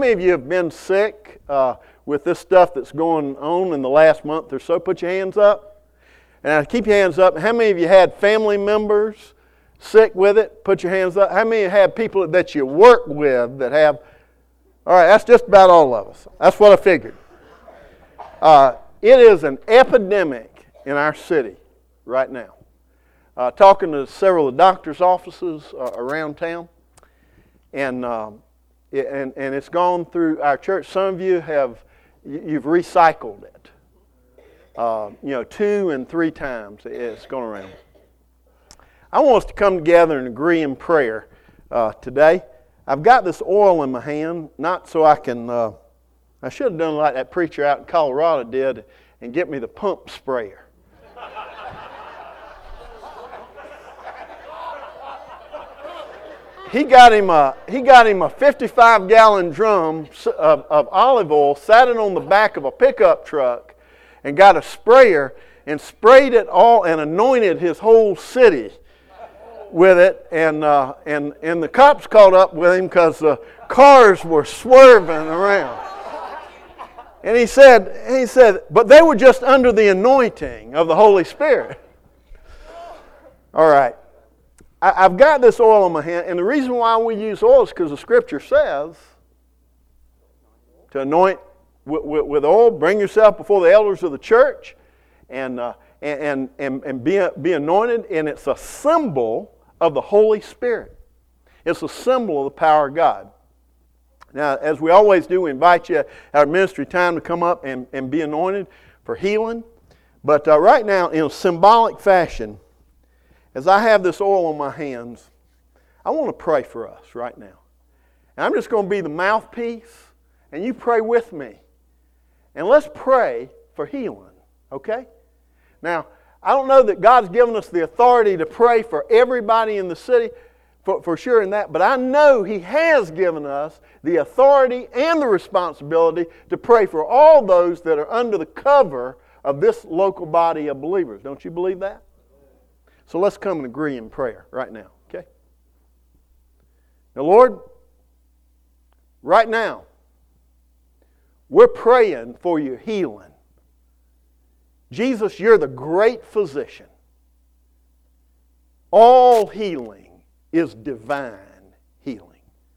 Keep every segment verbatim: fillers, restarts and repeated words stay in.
many of you have been sick uh, with this stuff that's going on in the last month or so? Put your hands up. And keep your hands up. How many of you had family members sick with it? Put your hands up. How many of you have people that you work with that have? All right, that's just about all of us. That's what I figured. Uh, it is an epidemic in our city right now. Uh, talking to several of the doctor's offices uh, around town, and, um, it, and and it's gone through our church. Some of you have, you've recycled it. Uh, you know, two and three times it's gone around. I want us to come together and agree in prayer uh, today. I've got this oil in my hand, not so I can, uh, I should have done like that preacher out in Colorado did and get me the pump sprayer. He got him a he got him a fifty-five gallon drum of, of olive oil, sat it on the back of a pickup truck, and got a sprayer and sprayed it all and anointed his whole city with it. And uh, and and the cops caught up with him because the cars were swerving around. And he said he said, but they were just under the anointing of the Holy Spirit. All right. I've got this oil in my hand, and the reason why we use oil is because the Scripture says to anoint with, with, with oil, bring yourself before the elders of the church, and uh, and and and be be anointed, and it's a symbol of the Holy Spirit. It's a symbol of the power of God. Now, as we always do, we invite you at our ministry time to come up and, and be anointed for healing. But uh, right now, in a symbolic fashion, as I have this oil on my hands, I want to pray for us right now. And I'm just going to be the mouthpiece, and you pray with me. And let's pray for healing, okay? Now, I don't know that God's given us the authority to pray for everybody in the city, for, for sure in that, but I know He has given us the authority and the responsibility to pray for all those that are under the cover of this local body of believers. Don't you believe that? So let's come and agree in prayer right now, okay? Now, Lord, right now, we're praying for your healing. Jesus, you're the great physician. All healing is divine healing.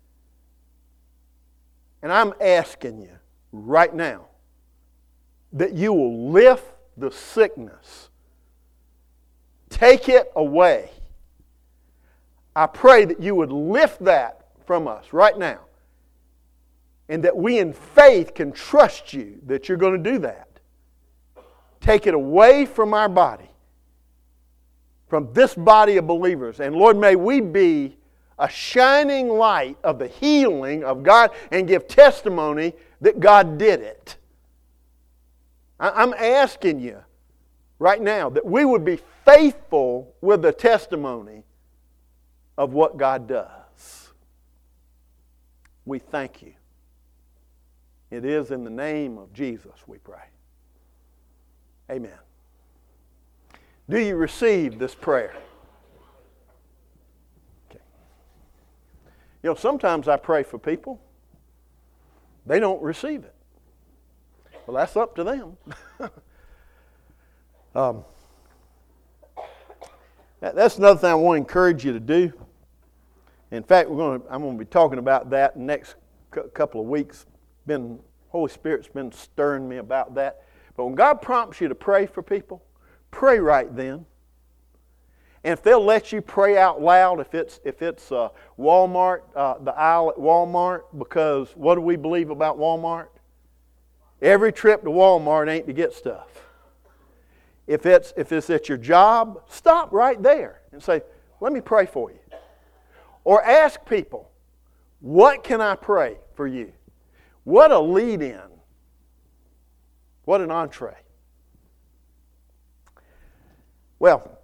And I'm asking you right now that you will lift the sickness. Take it away. I pray that you would lift that from us right now. And that we in faith can trust you that you're going to do that. Take it away from our body. From this body of believers. And Lord, may we be a shining light of the healing of God and give testimony that God did it. I'm asking you right now that we would be faithful with the testimony of what God does. We thank you. It is in the name of Jesus we pray. Amen. Do you receive this prayer? Okay. You know, sometimes I pray for people. They don't receive it. Well, that's up to them. um, that, that's another thing I want to encourage you to do. In fact, we're going to, I'm going to be talking about that in the next cu- couple of weeks. Been Holy Spirit's been stirring me about that. But when God prompts you to pray for people, pray right then. And if they'll let you pray out loud, if it's if it's uh, Walmart, uh, the aisle at Walmart, because what do we believe about Walmart? Every trip to Walmart ain't to get stuff. If it's if it's at your job, stop right there and say, "Let me pray for you." Or ask people, "What can I pray for you?" What a lead-in. What an entree. Well,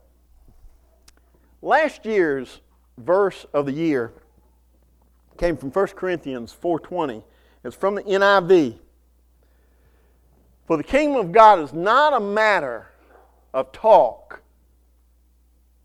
last year's verse of the year came from First Corinthians four twenty. It's from the N I V. For the kingdom of God is not a matter of talk,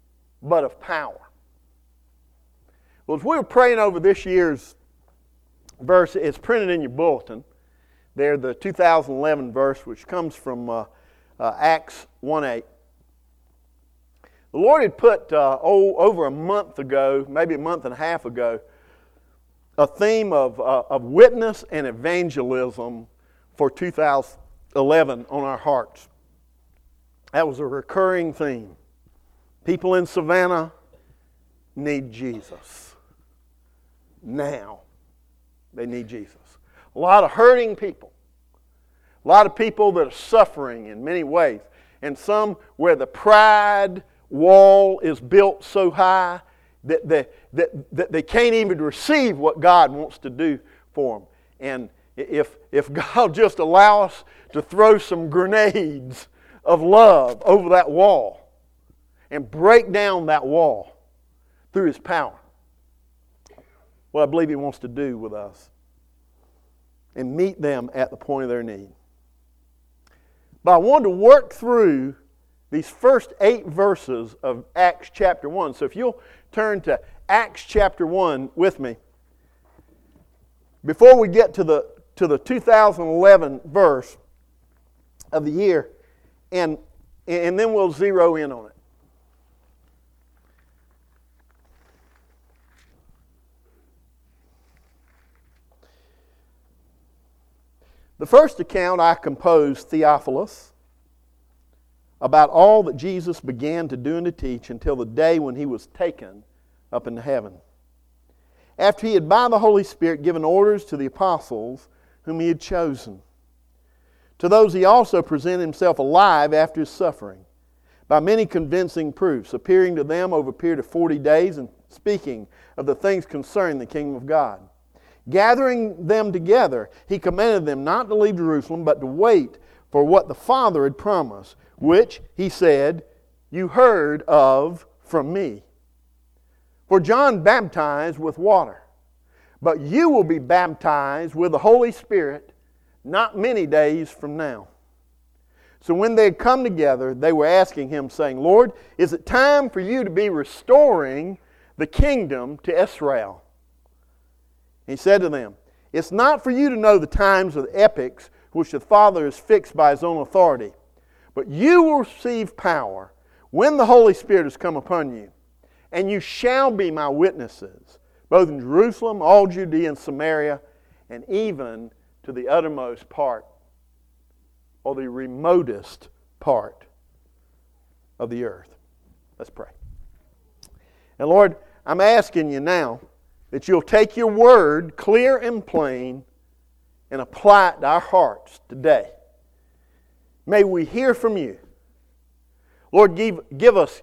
but of power. Well, as we were praying over this year's verse is printed in your bulletin. There, the two thousand eleven verse, which comes from uh, uh, Acts one eight. The Lord had put, uh, oh, over a month ago, maybe a month and a half ago, a theme of, uh, of witness and evangelism for two thousand eleven on our hearts. That was a recurring theme. People in Savannah need Jesus. Now, they need Jesus. A lot of hurting people. A lot of people that are suffering in many ways. And some where the pride wall is built so high that they, that, that they can't even receive what God wants to do for them. And if, if God just allow us to throw some grenades of love over that wall and break down that wall through His power, what I believe He wants to do with us, and meet them at the point of their need. But I wanted to work through these first eight verses of Acts chapter one. So if you'll turn to Acts chapter one with me, before we get to the to the two thousand eleven verse of the year, and and then we'll zero in on it. The first account I composed, Theophilus, about all that Jesus began to do and to teach until the day when He was taken up into heaven. After He had by the Holy Spirit given orders to the apostles whom He had chosen. To those He also presented Himself alive after His suffering, by many convincing proofs, appearing to them over a period of forty days and speaking of the things concerning the kingdom of God. Gathering them together, He commanded them not to leave Jerusalem, but to wait for what the Father had promised, which, He said, you heard of from me. For John baptized with water, but you will be baptized with the Holy Spirit not many days from now. So when they had come together, they were asking Him, saying, Lord, is it time for you to be restoring the kingdom to Israel? He said to them, it's not for you to know the times or the epochs which the Father has fixed by His own authority, but you will receive power when the Holy Spirit has come upon you, and you shall be my witnesses, both in Jerusalem, all Judea and Samaria, and even to the uttermost part, or the remotest part of the earth. Let's pray. And Lord, I'm asking you now that you'll take your word, clear and plain, and apply it to our hearts today. May we hear from you. Lord, give, give us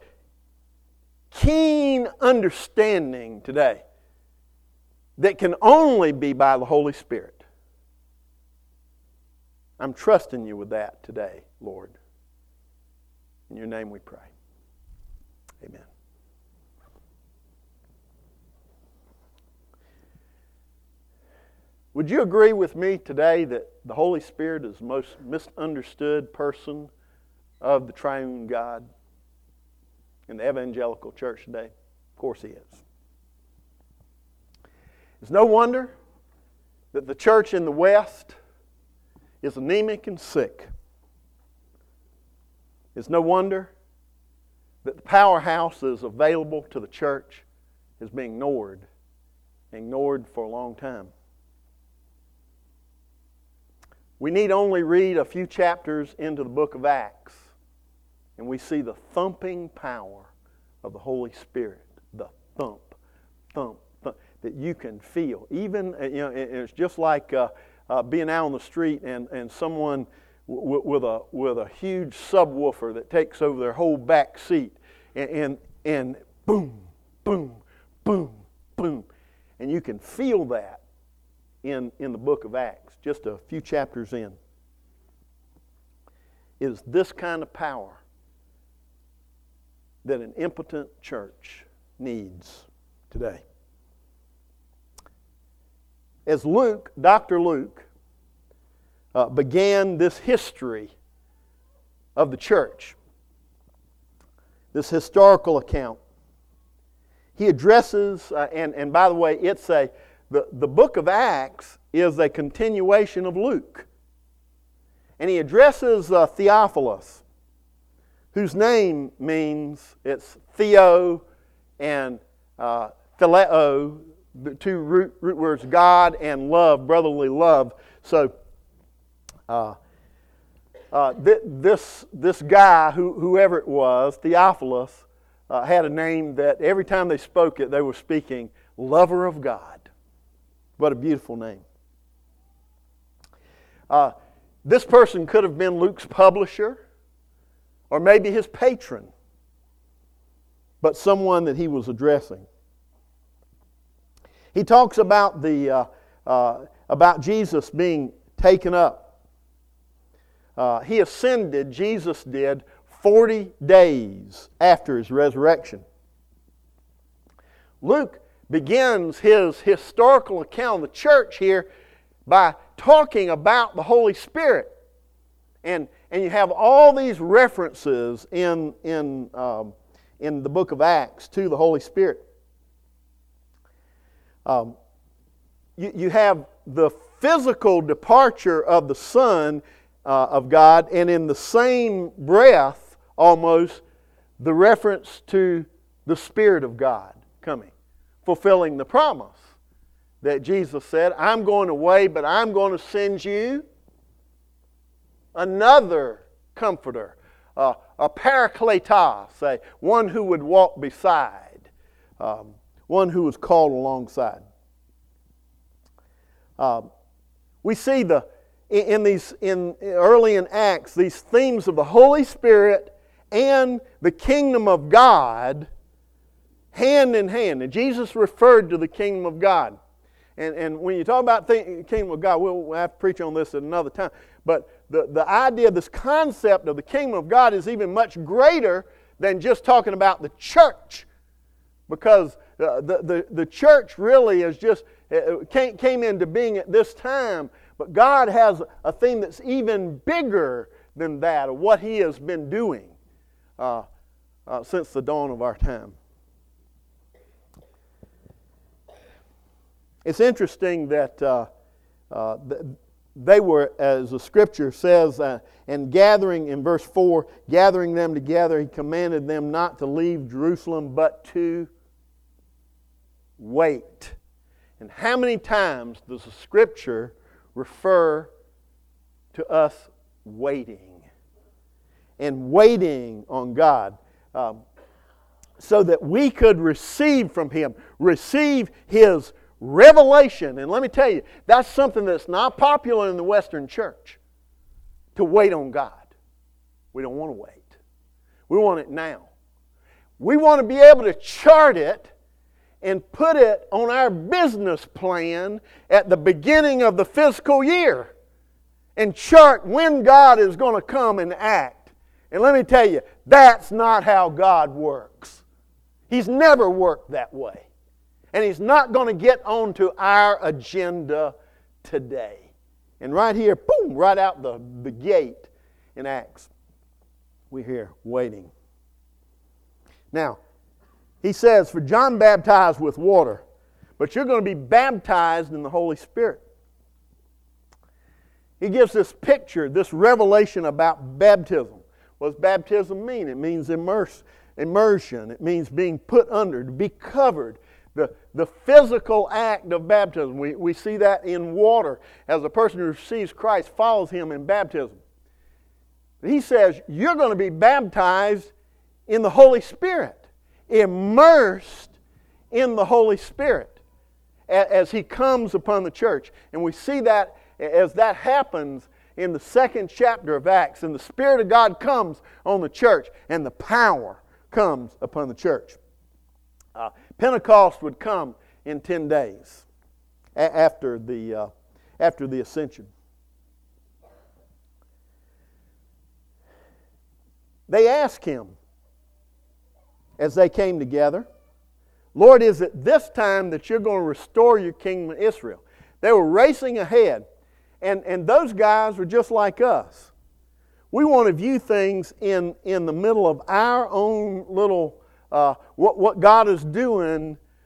keen understanding today that can only be by the Holy Spirit. I'm trusting you with that today, Lord. In your name we pray. Amen. Would you agree with me today that the Holy Spirit is the most misunderstood person of the triune God in the evangelical church today? Of course He is. It's no wonder that the church in the West is anemic and sick. It's no wonder that the powerhouse that is available to the church is being ignored, ignored for a long time. We need only read a few chapters into the book of Acts, and we see the thumping power of the Holy Spirit. The thump, thump, thump that you can feel. Even, you know, it's just like uh, uh, being out on the street and, and someone w- with a with a huge subwoofer that takes over their whole back seat, and, and and boom, boom, boom, boom, and you can feel that in in the book of Acts. Just a few chapters in, is this kind of power that an impotent church needs today. As Luke, Doctor Luke, uh, began this history of the church, this historical account, he addresses, uh, and, and by the way, it's a the, the book of Acts is a continuation of Luke. And he addresses uh, Theophilus, whose name means, it's Theo and uh, Phileo, the two root, root words, God and love, brotherly love. So uh, uh, th- this, this guy, who, whoever it was, Theophilus, uh, had a name that every time they spoke it, they were speaking lover of God. What a beautiful name. Uh, this person could have been Luke's publisher, or maybe his patron, but someone that he was addressing. He talks about the uh, uh, about Jesus being taken up. Uh, he ascended, Jesus did, forty days after his resurrection. Luke begins his historical account of the church here by talking about the Holy Spirit. And, and you have all these references in, in, um, in the book of Acts to the Holy Spirit. Um, you, you have the physical departure of the Son uh, of God, and in the same breath, almost, the reference to the Spirit of God coming, fulfilling the promise that Jesus said, I'm going away, but I'm going to send you another comforter, uh, a parakletos, a, one who would walk beside, um, one who was called alongside. Um, we see the in, in these in early in Acts these themes of the Holy Spirit and the kingdom of God hand in hand. And Jesus referred to the kingdom of God. And, and when you talk about the kingdom of God, we'll, we'll have to preach on this at another time. But the, the idea, this concept of the kingdom of God is even much greater than just talking about the church. Because the, the, the, the church really is just, came, came into being at this time. But God has a theme that's even bigger than that, of what He has been doing uh, uh, since the dawn of our time. It's interesting that uh, uh, they were, as the Scripture says, uh, and gathering, in verse four, gathering them together, He commanded them not to leave Jerusalem, but to wait. And how many times does the Scripture refer to us waiting? And waiting on God. Um, so that we could receive from Him, receive His revelation. And let me tell you, that's something that's not popular in the Western church, to wait on God. We don't want to wait. We want it now. We want to be able to chart it and put it on our business plan at the beginning of the fiscal year and chart when God is going to come and act. And let me tell you, that's not how God works. He's never worked that way. And He's not going to get onto our agenda today. And right here, boom, right out the, the gate in Acts, we're here waiting. Now, he says, for John baptized with water, but you're going to be baptized in the Holy Spirit. He gives this picture, this revelation about baptism. What does baptism mean? It means immerse, immersion. It means being put under, to be covered. The, the physical act of baptism, we, we see that in water as a person who receives Christ follows Him in baptism. He says, you're going to be baptized in the Holy Spirit, immersed in the Holy Spirit as He comes upon the church. And we see that as that happens in the second chapter of Acts, and the Spirit of God comes on the church, and the power comes upon the church. Uh, Pentecost would come in ten days a- after the uh, after the ascension. They asked Him as they came together, Lord, is it this time that you're going to restore your kingdom to Israel? They were racing ahead, and, and those guys were just like us. We want to view things in, in the middle of our own little Uh, what, what God is doing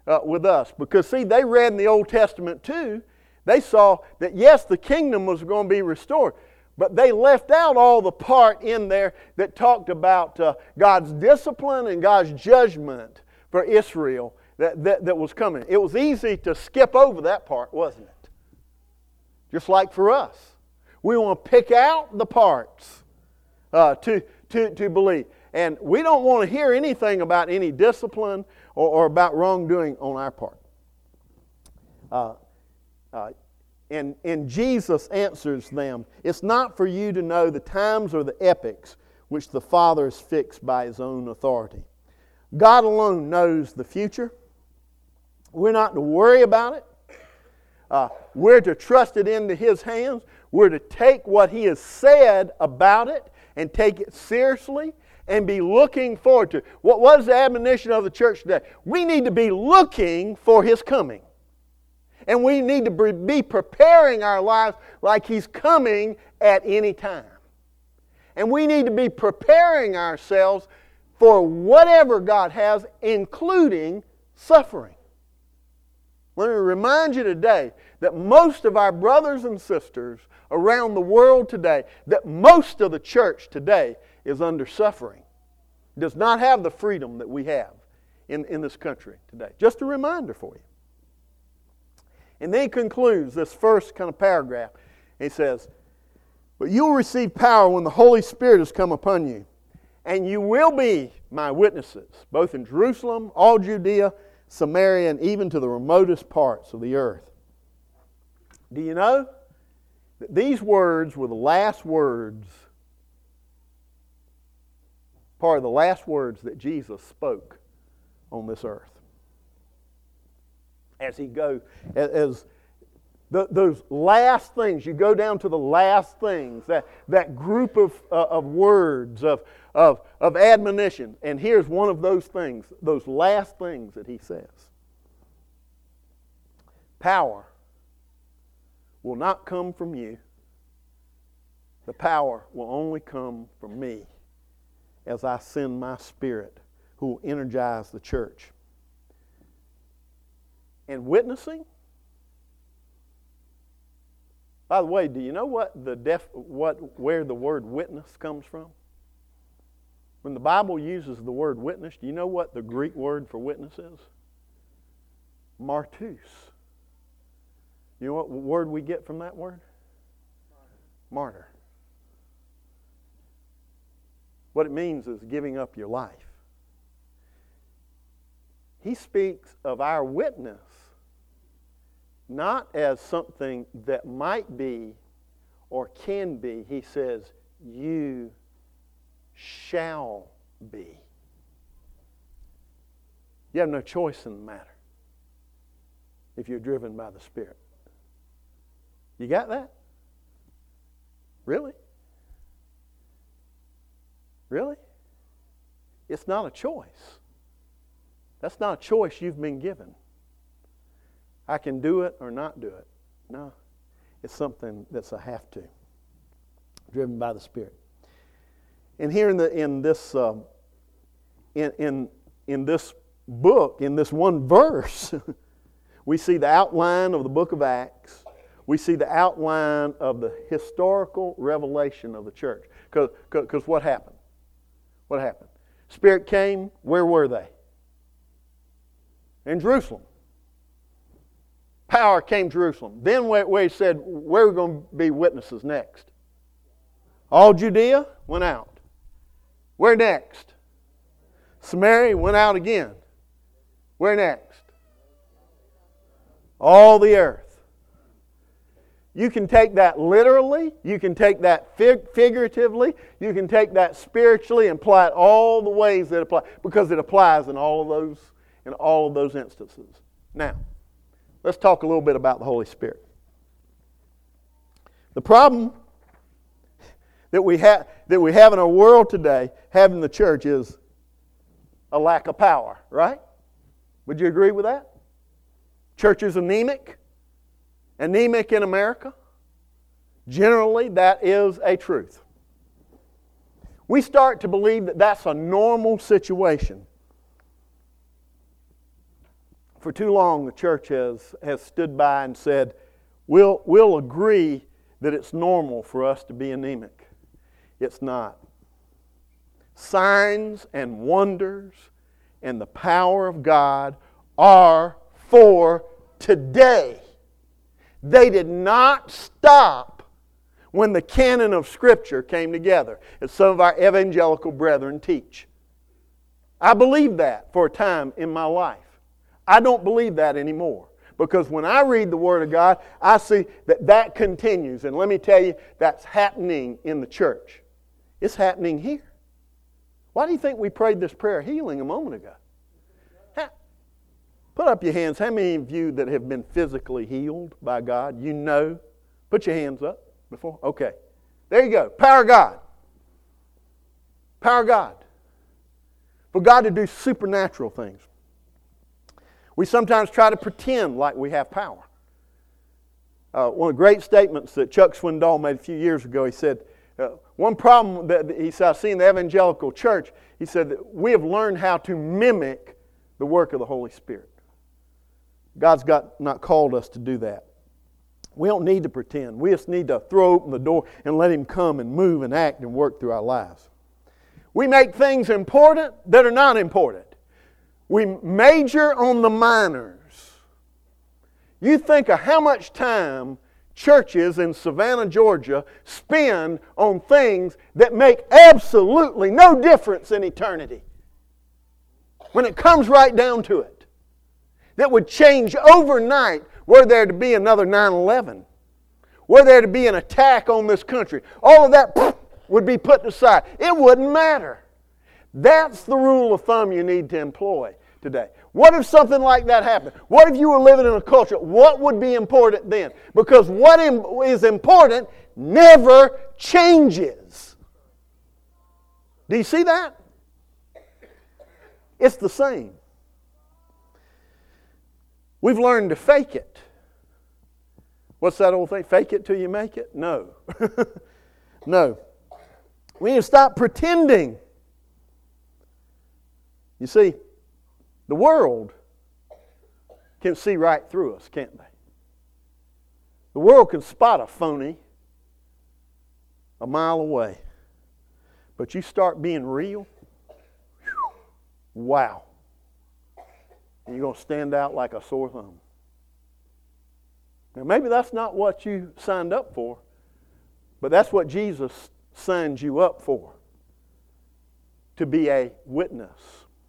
uh, with us. Because, see, they read in the Old Testament too. They saw that, yes, the kingdom was going to be restored. But they left out all the part in there that talked about uh, God's discipline and God's judgment for Israel that, that, that was coming. It was easy to skip over that part, wasn't it? Just like for us. We want to pick out the parts uh, to, to, to believe. And we don't want to hear anything about any discipline or, or about wrongdoing on our part. Uh, uh, And, and Jesus answers them, it's not for you to know the times or the epochs which the Father has fixed by His own authority. God alone knows the future. We're not to worry about it. Uh, we're to trust it into His hands. We're to take what He has said about it and take it seriously and be looking forward to it. What was the admonition of the church today? We need to be looking for His coming. And we need to be preparing our lives like He's coming at any time. And we need to be preparing ourselves for whatever God has, including suffering. Let me remind you today that most of our brothers and sisters around the world today, that most of the church today is under suffering. Does not have the freedom that we have in, in this country today. Just a reminder for you. And then he concludes this first kind of paragraph. He says, but you will receive power when the Holy Spirit has come upon you. And you will be my witnesses, both in Jerusalem, all Judea, Samaria, and even to the remotest parts of the earth. Do you know that these words were the last words, part of the last words that Jesus spoke on this earth? As he goes, as, as the, those last things, you go down to the last things, that, that group of, uh, of words, of, of, of admonition. And here's one of those things, those last things that he says. Power will not come from you. The power will only come from me as I send my Spirit who will energize the church. And witnessing. By the way, do you know what the def, what where the word witness comes from? When the Bible uses the word witness, do you know what the Greek word for witness is? Martus. You know what word we get from that word? Martyr. What it means is giving up your life. He speaks of our witness not as something that might be or can be. He says, you shall be. You have no choice in the matter if you're driven by the Spirit. You got that? Really? Really? It's not a choice. That's not a choice you've been given. I can do it or not do it. No. It's something that's a have to. Driven by the Spirit. And here in the in this uh, in, in in this book, in this one verse, we see the outline of the book of Acts. We see the outline of the historical revelation of the church. Because what happened? What happened? Spirit came. Where were they? In Jerusalem. Power came to Jerusalem. Then where he said, where are we going to be witnesses next? All Judea went out. Where next? Samaria went out again. Where next? All the earth. You can take that literally. You can take that fig- figuratively. You can take that spiritually and apply it all the ways that apply, because it applies in all of those in all of those instances. Now, let's talk a little bit about the Holy Spirit. The problem that we have that we have in our world today, having the church, is a lack of power, right? Would you agree with that? Church is anemic. Anemic in America. Generally, that is a truth. We start to believe that that's a normal situation. For too long, the church has, has stood by and said, we'll, we'll agree that it's normal for us to be anemic. It's not. Signs and wonders and the power of God are for today. They did not stop when the canon of Scripture came together, as some of our evangelical brethren teach. I believed that for a time in my life. I don't believe that anymore. Because when I read the Word of God, I see that that continues. And let me tell you, that's happening in the church. It's happening here. Why do you think we prayed this prayer of healing a moment ago? Put up your hands. How many of you that have been physically healed by God, you know? Put your hands up before. Okay. There you go. Power of God. Power of God. For God to do supernatural things. We sometimes try to pretend like we have power. Uh, one of the great statements that Chuck Swindoll made a few years ago, he said, uh, one problem that he said, I see in the evangelical church, he said that we have learned how to mimic the work of the Holy Spirit. God's got not called us to do that. We don't need to pretend. We just need to throw open the door and let Him come and move and act and work through our lives. We make things important that are not important. We major on the minors. You think of how much time churches in Savannah, Georgia spend on things that make absolutely no difference in eternity. When it comes right down to it. That would change overnight were there to be another nine eleven. Were there to be an attack on this country. All of that would be put aside. It wouldn't matter. That's the rule of thumb you need to employ today. What if something like that happened? What if you were living in a culture? What would be important then? Because what is important never changes. Do you see that? It's the same. We've learned to fake it. What's that old thing? Fake it till you make it? No. No. We need to stop pretending. You see, the world can see right through us, can't they? The world can spot a phony a mile away. But you start being real, whew, wow. And you're going to stand out like a sore thumb. Now maybe that's not what you signed up for, but that's what Jesus signed you up for. To be a witness.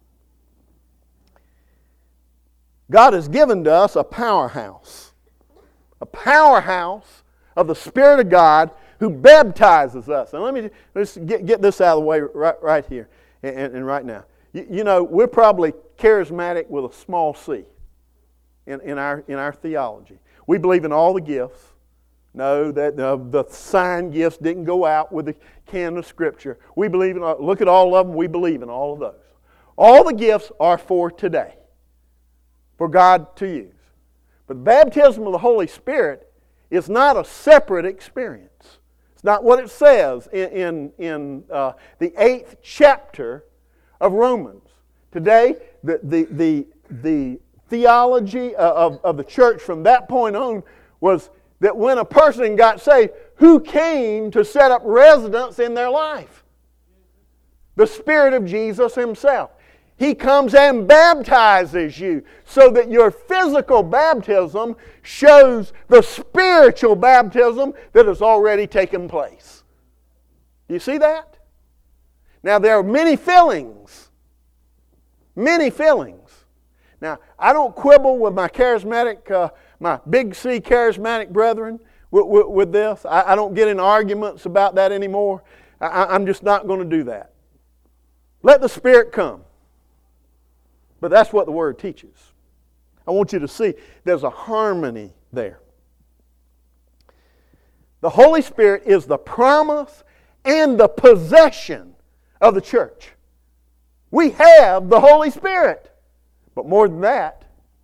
God has given to us a powerhouse. A powerhouse of the Spirit of God who baptizes us. And let me let's get, get this out of the way right, right here and, and right now. You, you know, we're probably charismatic with a small c in, in, our, in our theology. We believe in all the gifts. No, that uh, the sign gifts didn't go out with the canon of Scripture. We believe in, look at all of them, we believe in all of those. All the gifts are for today, for God to use. But the baptism of the Holy Spirit is not a separate experience. It's not what it says in, in, in uh, the eighth chapter of Romans. Today, the, the, the, the theology of, of the church from that point on was that when a person got saved, who came to set up residence in their life? The Spirit of Jesus Himself. He comes and baptizes you so that your physical baptism shows the spiritual baptism that has already taken place. Do you see that? Now there are many fillings. Many fillings. Now I don't quibble with my charismatic, uh, my big C charismatic brethren with, with, with this. I, I don't get in arguments about that anymore. I, I'm just not going to do that. Let the Spirit come. But that's what the Word teaches. I want you to see there's a harmony there. The Holy Spirit is the promise and the possession of the church. We have the Holy Spirit. But more than that,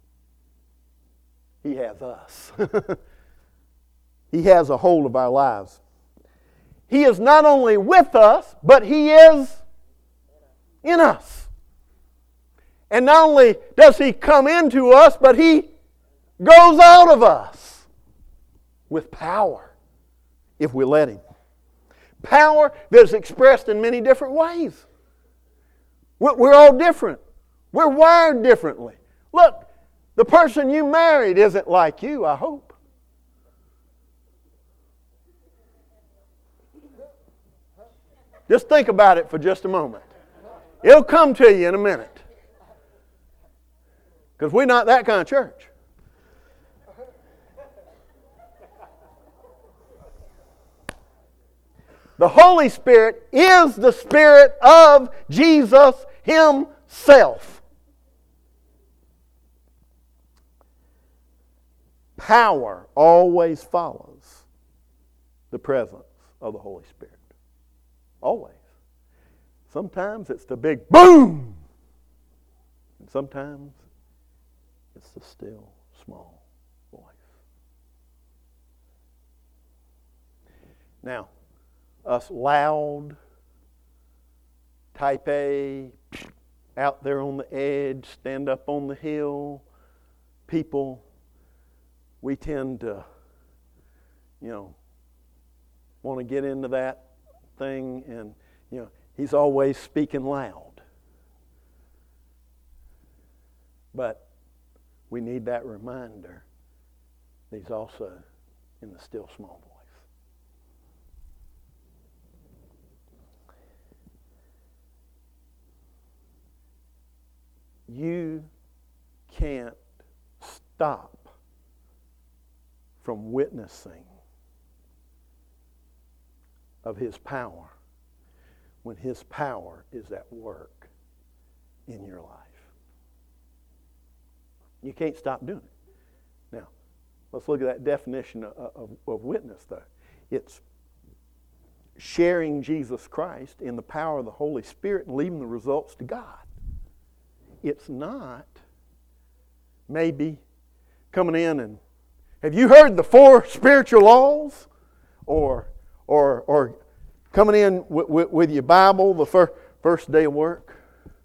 He has us. He has a hold of our lives. He is not only with us, but He is in us. And not only does He come into us, but He goes out of us with power if we let Him. Power that is expressed in many different ways. We're all different. We're wired differently. Look, the person you married isn't like you, I hope. Just think about it for just a moment. It'll come to you in a minute. Because we're not that kind of church. The Holy Spirit is the Spirit of Jesus Himself. Power always follows the presence of the Holy Spirit. Always. Sometimes it's the big boom. And sometimes it's the still small voice. Now, us loud, type A, out there on the edge, stand up on the hill, people, we tend to, you know, want to get into that thing, and, you know, he's always speaking loud. But we need that reminder that He's also in the still small voice. You can't stop from witnessing of His power when His power is at work in your life. You can't stop doing it. Now, let's look at that definition of, of, of witness, though. It's sharing Jesus Christ in the power of the Holy Spirit and leaving the results to God. It's not maybe coming in and, have you heard the four spiritual laws? Or or or coming in w- w- with your Bible the fir- first day of work?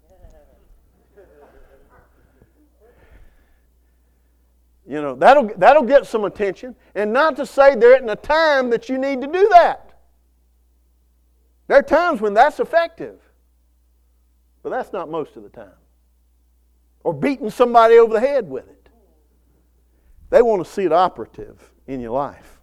You know, that'll that'll get some attention. And not to say there isn't a time that you need to do that. There are times when that's effective. But that's not most of the time. Or beating somebody over the head with it. They want to see it operative in your life.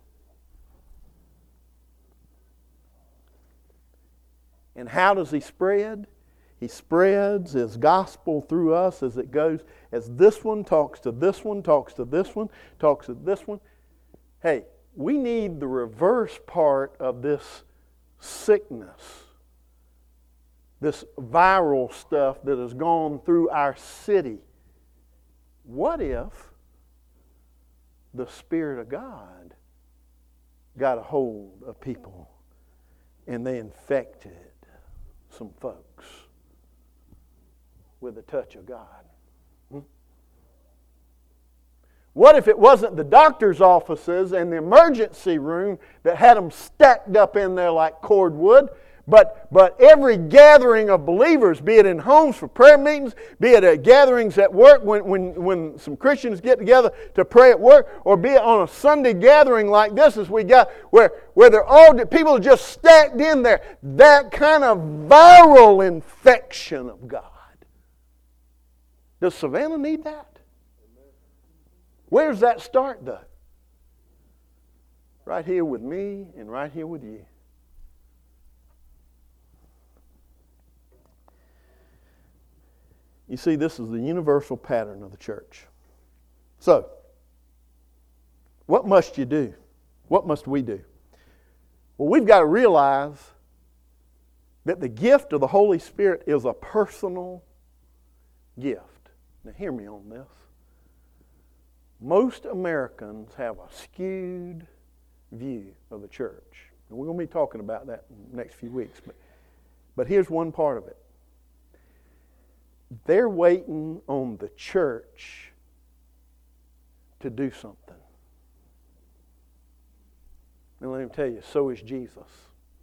And how does He spread? He spreads His gospel through us as it goes. As this one talks to this one, talks to this one, talks to this one. Hey, we need the reverse part of this sickness. This viral stuff that has gone through our city. What if the Spirit of God got a hold of people and they infected some folks with the touch of God? Hmm? What if it wasn't the doctor's offices and the emergency room that had them stacked up in there like cordwood, But but every gathering of believers, be it in homes for prayer meetings, be it at gatherings at work when, when, when some Christians get together to pray at work, or be it on a Sunday gathering like this as we got, where, where they're all, people are just stacked in there. That kind of viral infection of God. Does Savannah need that? Where does that start though? Right here with me and right here with you. You see, this is the universal pattern of the church. So, what must you do? What must we do? Well, we've got to realize that the gift of the Holy Spirit is a personal gift. Now, hear me on this. Most Americans have a skewed view of the church. And we're going to be talking about that in the next few weeks. But, but here's one part of it. They're waiting on the church to do something. And let me tell you, so is Jesus.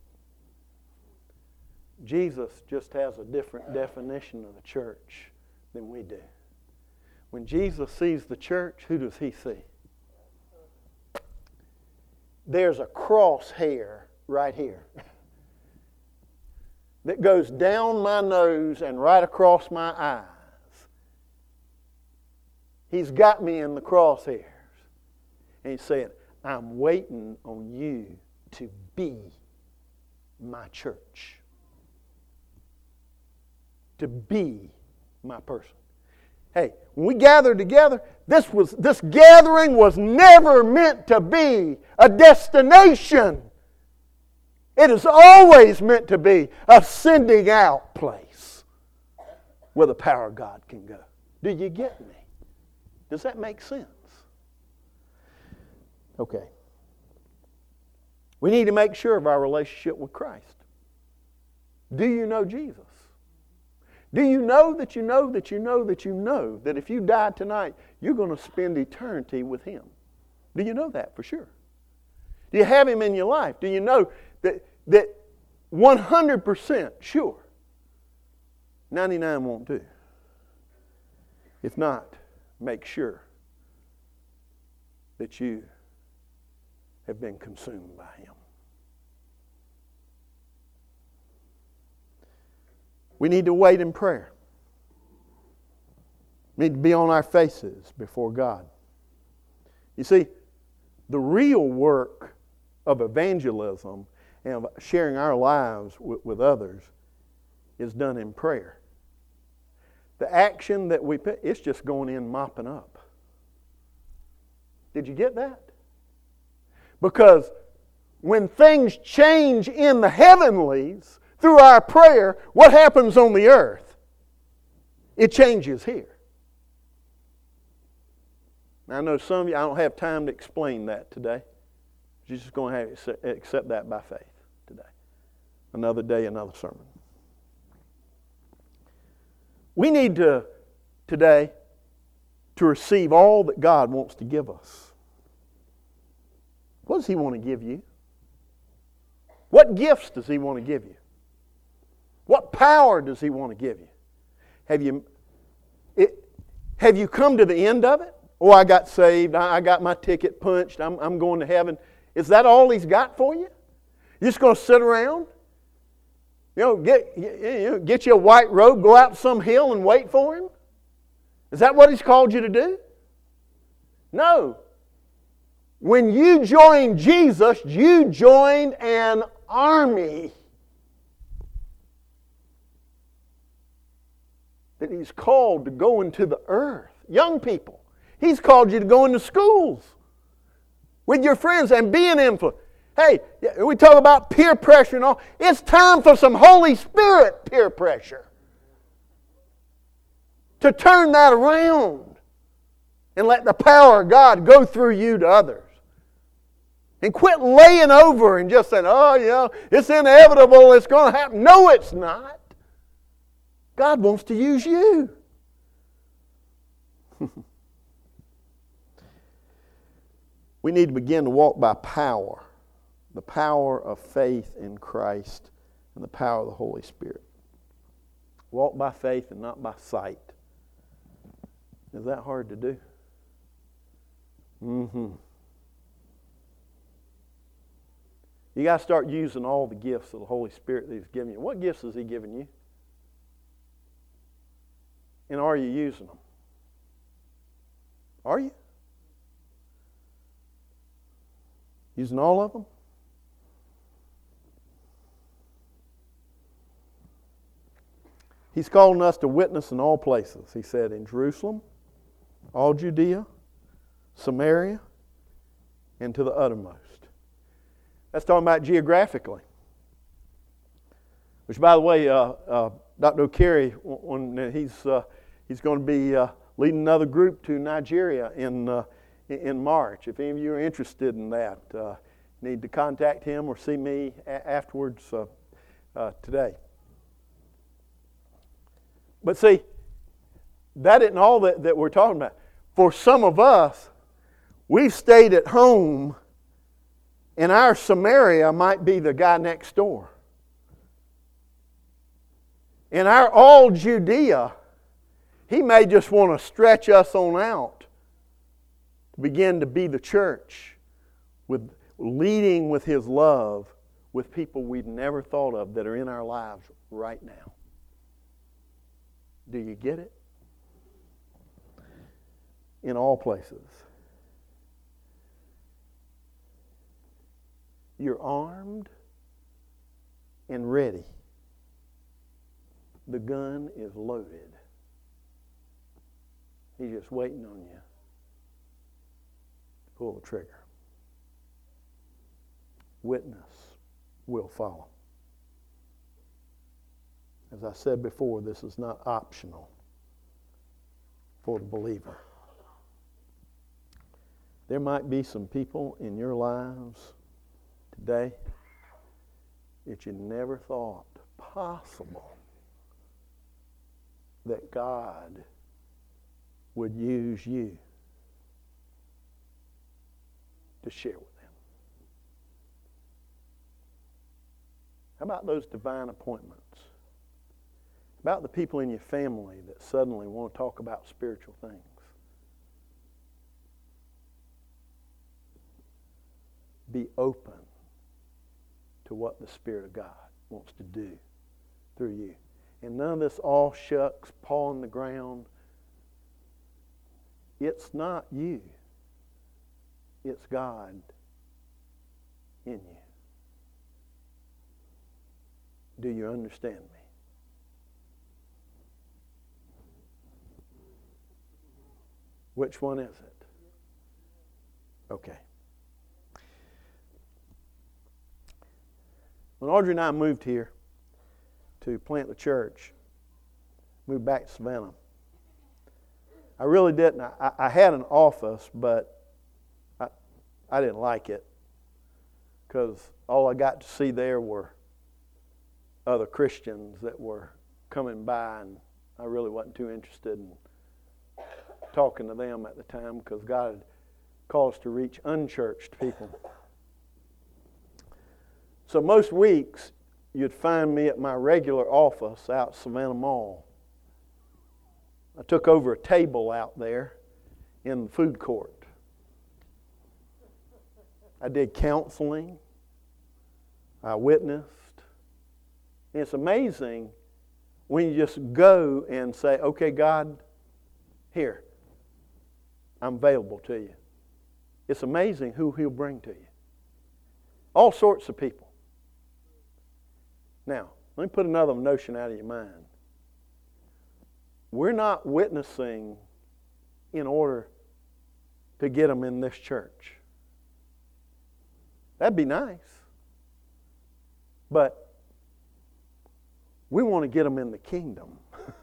Jesus just has a different definition of the church than we do. When Jesus sees the church, who does he see? There's a crosshair right here that goes down my nose and right across my eyes. He's got me in the crosshairs. And he's saying, I'm waiting on you to be my church. To be my person. Hey, when we gathered together, this was this gathering was never meant to be a destination. It is always meant to be a sending out place where the power of God can go. Do you get me? Does that make sense? Okay. We need to make sure of our relationship with Christ. Do you know Jesus? Do you know that you know that you know that you know that if you die tonight, you're going to spend eternity with Him? Do you know that for sure? Do you have Him in your life? Do you know that that one hundred percent sure ninety-nine won't do? If not, make sure that you have been consumed by Him. We need to wait in prayer. We need to be on our faces before God. You see, the real work of evangelism and of sharing our lives with, with others is done in prayer. The action that we put, it's just going in mopping up. Did you get that? Because when things change in the heavenlies through our prayer, what happens on the earth? It changes here. Now, I know some of you, I don't have time to explain that today. You're just going to have to accept that by faith today. Another day, another sermon. We need to, today, to receive all that God wants to give us. What does He want to give you? What gifts does He want to give you? What power does He want to give you? Have you, it, have you come to the end of it? Oh, I got saved. I, I got my ticket punched. I'm, I'm going to heaven. Is that all He's got for you? You're just going to sit around? You know, get, you know, get you a white robe, go out some hill and wait for Him? Is that what He's called you to do? No. When you join Jesus, you joined an army that He's called to go into the earth. Young people, He's called you to go into schools with your friends and be an influence. Hey, we talk about peer pressure and all. It's time for some Holy Spirit peer pressure. To turn that around and let the power of God go through you to others. And quit laying over and just saying, oh, you know, it's inevitable, it's going to happen. No, it's not. God wants to use you. We need to begin to walk by power. The power of faith in Christ and the power of the Holy Spirit. Walk by faith and not by sight. Is that hard to do? Mm-hmm. You got to start using all the gifts of the Holy Spirit that He's given you. What gifts has He given you? And are you using them? Are you? Using all of them? He's calling us to witness in all places. He said in Jerusalem, all Judea, Samaria, and to the uttermost. That's talking about geographically. Which, by the way, uh, uh, Doctor O'Carey, when he's uh, he's going to be uh, leading another group to Nigeria in uh, in March. If any of you are interested in that, uh, need to contact him or see me a- afterwards uh, uh, today. But see, that isn't all that, that we're talking about. For some of us, we've stayed at home, and our Samaria might be the guy next door. And our all Judea He may just want to stretch us on out to begin to be the church, with leading with His love with people we'd never thought of that are in our lives right now. Do you get it? In all places. You're armed and ready. The gun is loaded. He's just waiting on you to pull the trigger. Witness will follow. As I said before, this is not optional for the believer. There might be some people in your lives today that you never thought possible that God would use you to share with them. How about those divine appointments? About the people in your family that suddenly want to talk about spiritual things? Be open to what the Spirit of God wants to do through you. And none of this all shucks, paw on the ground. It's not you. It's God in you. Do you understand me? Which one is it? Okay. When Audrey and I moved here to plant the church, moved back to Savannah, I really didn't. I, I had an office, but I, I didn't like it because all I got to see there were other Christians that were coming by, and I really wasn't too interested in talking to them at the time because God had called us to reach unchurched people. So most weeks, you'd find me at my regular office out at Savannah Mall. I took over a table out there in the food court. I did counseling. I witnessed. And it's amazing when you just go and say, okay, God, here, I'm available to you. It's amazing who He'll bring to you. All sorts of people. Now, let me put another notion out of your mind. We're not witnessing in order to get them in this church. That'd be nice. But we want to get them in the kingdom.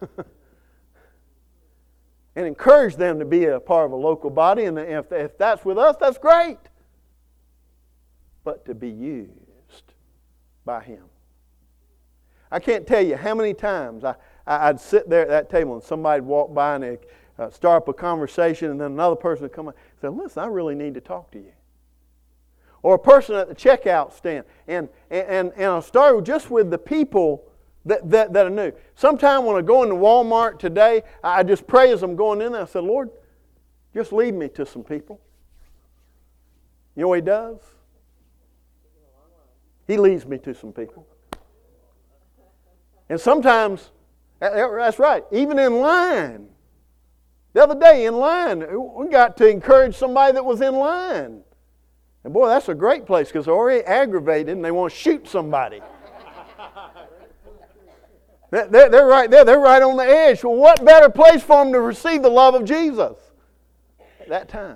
And encourage them to be a part of a local body. And if, if that's with us, that's great. But to be used by Him. I can't tell you how many times I, I'd sit there at that table and somebody'd walk by and they'd uh, start up a conversation, and then another person would come up and say, listen, I really need to talk to you. Or a person at the checkout stand. And, and, and I'll start just with the people that, that, that are new. Sometime when I go into Walmart today, I just pray as I'm going in there. I said, Lord, just lead me to some people. You know what He does? He leads me to some people. And sometimes, that's right, even in line. The other day in line, we got to encourage somebody that was in line. And boy, that's a great place because they're already aggravated and they want to shoot somebody. they're, they're right there. They're right on the edge. Well, what better place for them to receive the love of Jesus at that time?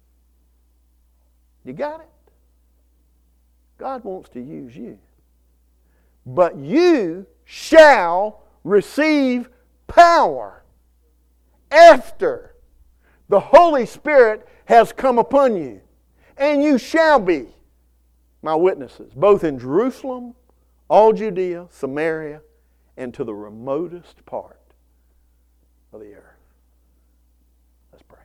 You got it? God wants to use you. But you shall receive power after the Holy Spirit has come upon you. And you shall be my witnesses, both in Jerusalem, all Judea, Samaria, and to the remotest part of the earth. Let's pray.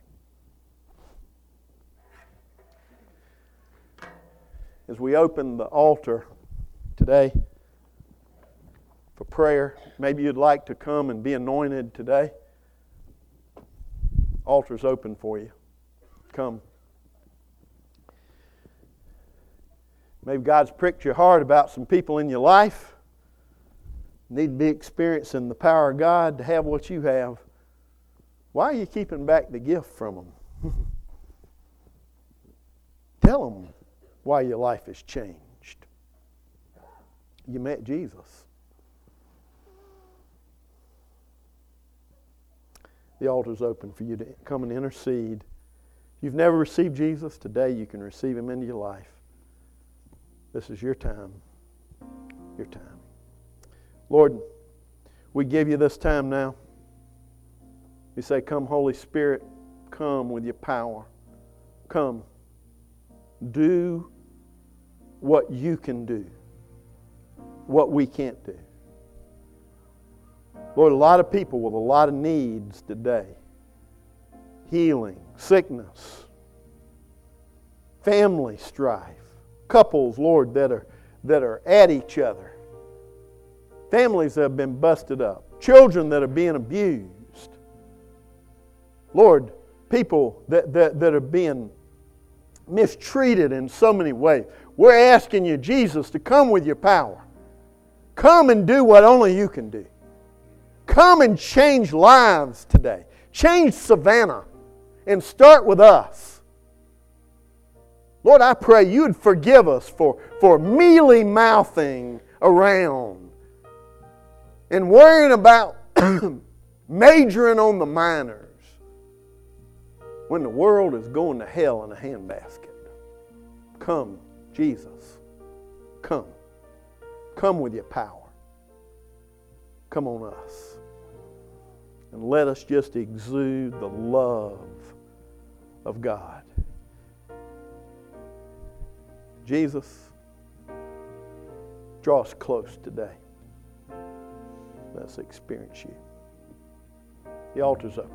As we open the altar today for prayer, maybe you'd like to come and be anointed today. Altar's open for you. Come. Maybe God's pricked your heart about some people in your life. Need to be experiencing the power of God to have what you have. Why are you keeping back the gift from them? Tell them why your life has changed. You met Jesus. The altar's open for you to come and intercede. If you've never received Jesus, today you can receive Him into your life. This is your time. Your time. Lord, we give you this time now. We say, come, Holy Spirit, come with your power. Come. Do what you can do. What we can't do. Lord, a lot of people with a lot of needs today. Healing, sickness, family strife. Couples, Lord, that are, that are at each other. Families that have been busted up. Children that are being abused. Lord, people that, that, that are being mistreated in so many ways. We're asking you, Jesus, to come with your power. Come and do what only you can do. Come and change lives today. Change Savannah and start with us. Lord, I pray you would forgive us for, for mealy-mouthing around and worrying about majoring on the minors when the world is going to hell in a handbasket. Come, Jesus. Come. Come with your power. Come on us. And let us just exude the love of God. Jesus, draw us close today. Let's experience you. The altar's open.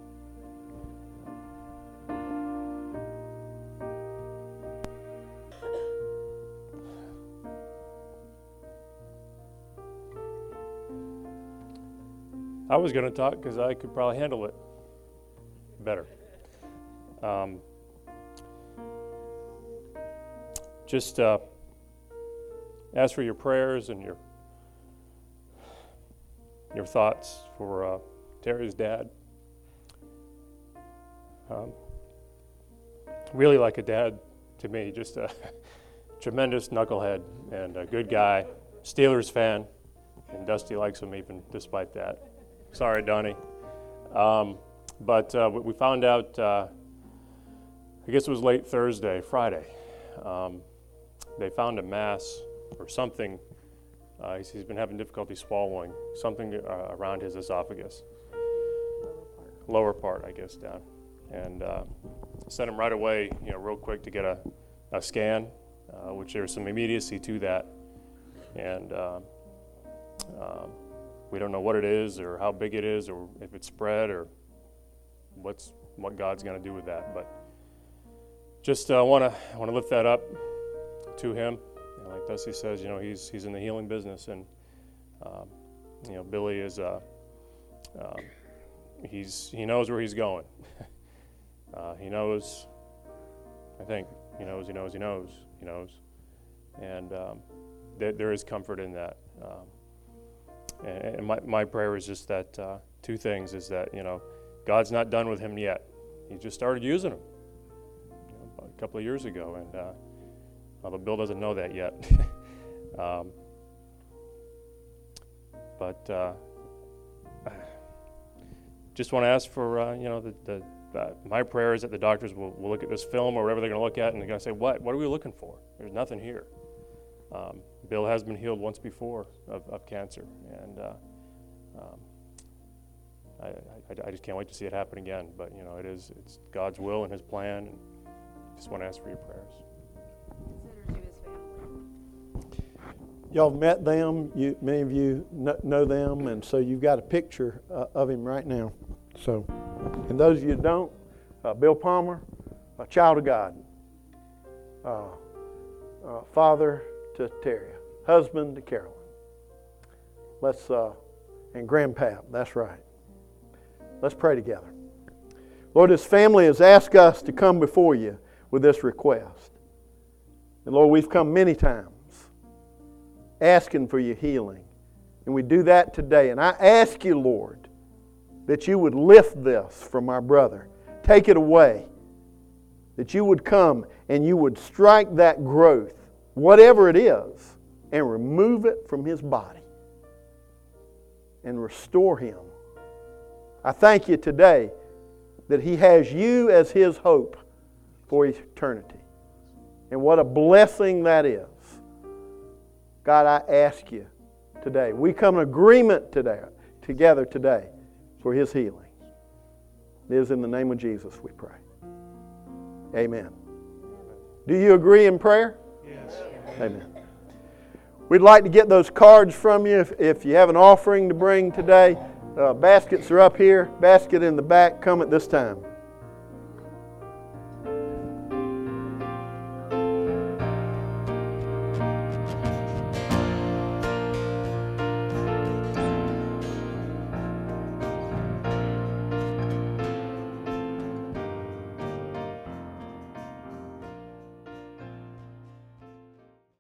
I was going to talk because I could probably handle it better. Um, just uh, ask for your prayers and your your thoughts for uh, Terry's dad. Um, really like a dad to me, just a tremendous knucklehead and a good guy, Steelers fan, and Dusty likes him even despite that. Sorry, Donnie. Um, but uh, we found out, uh, I guess it was late Thursday, Friday. Um, they found a mass or something. Uh, he's, he's been having difficulty swallowing, something uh, around his esophagus. Lower part. Lower part, I guess, down. And uh, sent him right away, you know, real quick to get a, a scan, uh, which there's some immediacy to that. And uh, um, we don't know what it is or how big it is or if it's spread or what's what God's going to do with that. But just uh, want to want to lift that up to him. You know, like Dusty says, you know, he's he's in the healing business, and um, you know, Billy is uh, um, he's he knows where he's going. uh, he knows. I think he knows. He knows. He knows. He knows. And um, th- there is comfort in that. Um, And my, my prayer is just that uh, two things is that, you know, God's not done with him yet. He just started using him you know, a couple of years ago, and uh, although Bill doesn't know that yet. um, but uh, just want to ask for, uh, you know, the, the uh, my prayer is that the doctors will, will look at this film or whatever they're going to look at, and they're going to say, what? What are we looking for? There's nothing here. Um, Bill has been healed once before of, of cancer, and uh, um, I, I, I just can't wait to see it happen again. But you know, it is it's God's will and His plan, and just want to ask for your prayers. Consider to his family. Y'all have met them. You, many of you know them, and so you've got a picture uh, of him right now. So, and those of you who don't, uh, Bill Palmer, a child of God, uh, uh, father to Terry, husband to Carolyn. Let's, uh, and grandpa, that's right. Let's pray together. Lord, this family has asked us to come before you with this request. And Lord, we've come many times asking for your healing. And we do that today. And I ask you, Lord, that you would lift this from our brother. Take it away. That you would come and you would strike that growth, whatever it is, and remove it from his body and restore him. I thank you today that he has you as his hope for eternity. And what a blessing that is. God, I ask you today, we come in agreement today, together today for his healing. It is in the name of Jesus we pray. Amen. Do you agree in prayer? Yes. Amen. We'd like to get those cards from you if, if you have an offering to bring today. Uh, baskets are up here. Basket in the back. Come at this time.